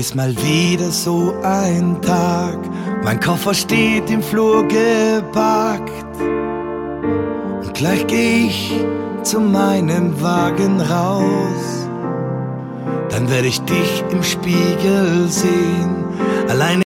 ist mal wieder so ein Tag. Mein Koffer steht im Flur gepackt. Und gleich geh ich zu meinem Wagen raus. Dann werde ich dich im Spiegel sehen, alleine